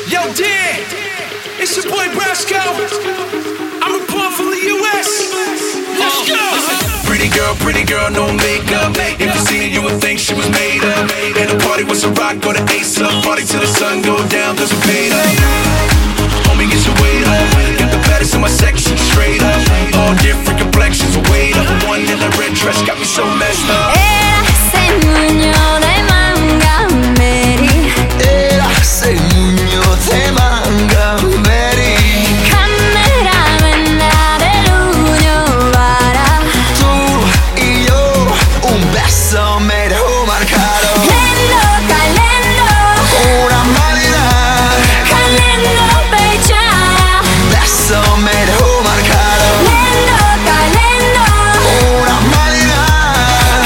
Yo, Dan, it's your boy Brasco. I'm reporting from the US. Let's go. Pretty girl, no makeup. If you seen her, you would think she was made up. And the party was a rock, go to Ace up. Party till the sun go down, cause we paid up. Homie, get your weight up. Got the baddest in my section, straight up. All different complexions, weight up. One in the red dress got me so messed up. Era segno de Montgomery. Tú y yo, un beso me dejó marcado. Una humanidad. Beso me dejó marcado. Una humanidad.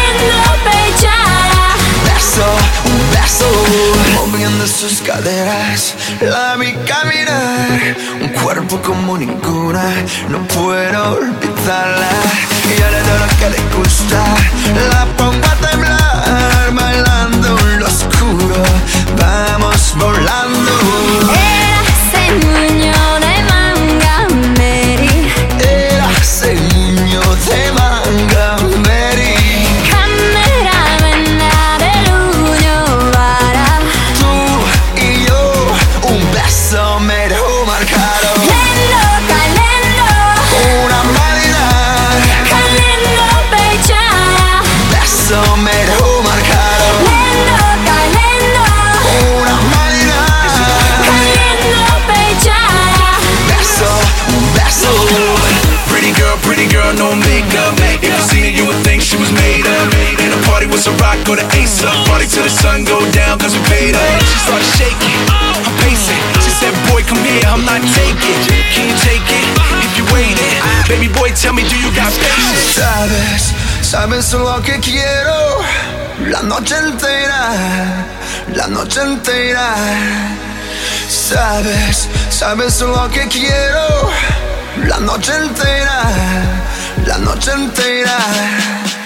Beso, un beso. Moviendo sus caderas, la vi caminar. Un cuerpo como ninguna, no puedo olvidarla. Y ahora de lo que le gusta, la pongo a temblar. Bailando en lo oscuro, vamos volando. Era segno de Montgomery. Tú y yo, un beso me dejó marcado. Una humanidad. Beso me dejó marcado. Una humanidad. Beso, un beso. Pretty girl, no makeup. If you seen her, you would think she was made up. And the party was a rock, go to Ace up. Party till the sun go down, cause we paid up. She started shaking, I'm pacing. She said, boy, come here, I'm not taking. Can you take it? If you waiting, baby boy, tell me, do you got patience? Sabes lo que quiero. La noche entera. Sabes lo que quiero. La noche entera.